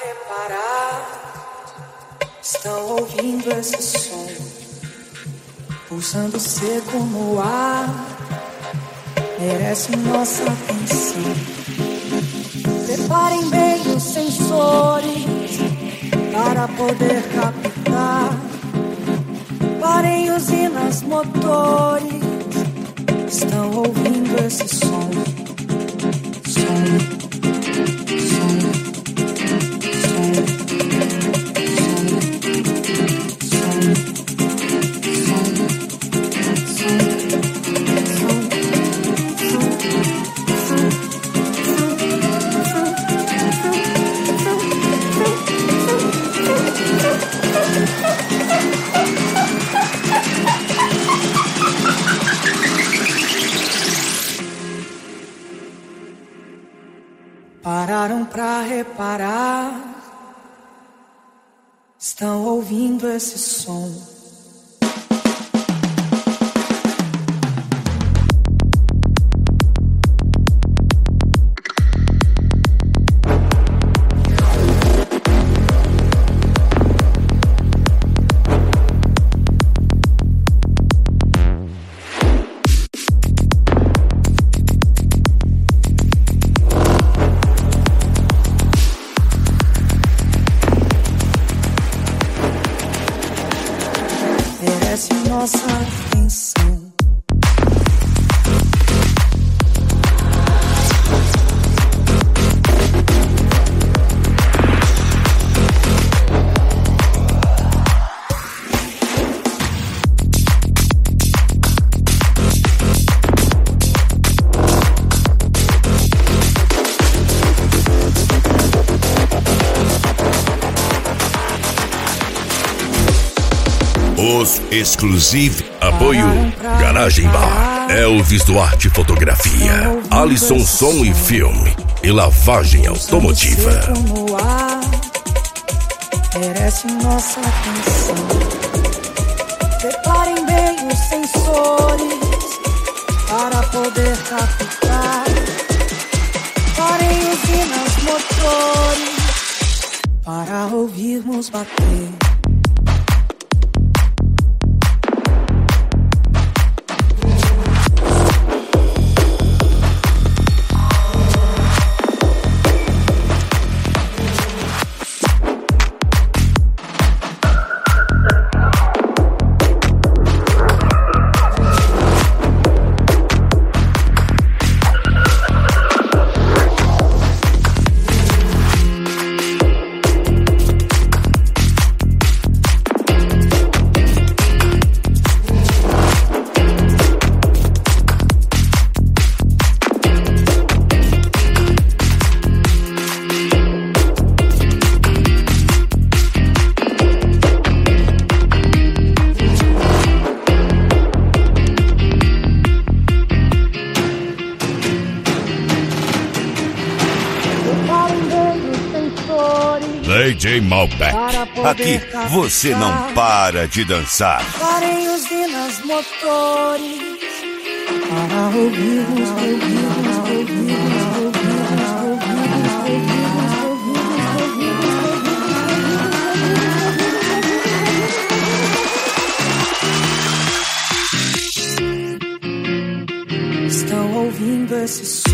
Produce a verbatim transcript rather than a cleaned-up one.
reparar, estão ouvindo esse som, pulsando seco no ar, merece nossa atenção. Preparem bem os sensores para poder captar. Parem usinas, motores, estão ouvindo esse som. Som. Pararam pra reparar, estão ouvindo esse som. Merece nossa atenção. Os Exclusive Apoio Garagem Bar, Elvis Duarte Fotografia, Alisson Som e Filme e Lavagem Automotiva. Merece nossa atenção. Preparem bem os sensores para poder captar. Parem usinas, motores para ouvirmos bater. D J Malbec. Aqui você não para de dançar. Parem usinas, motores para ouvirmos, ouvirmos, ouvirmos, ouvirmos, ouvirmos. Estão ouvindo esse som.